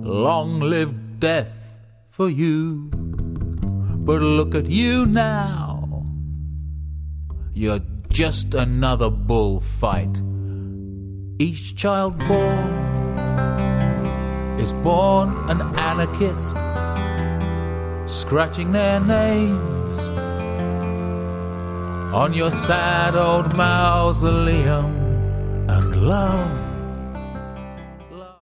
long live death for you. But look at you now. You're just another bullfight. Each child born is born an anarchist, scratching their names on your sad old mausoleum. And love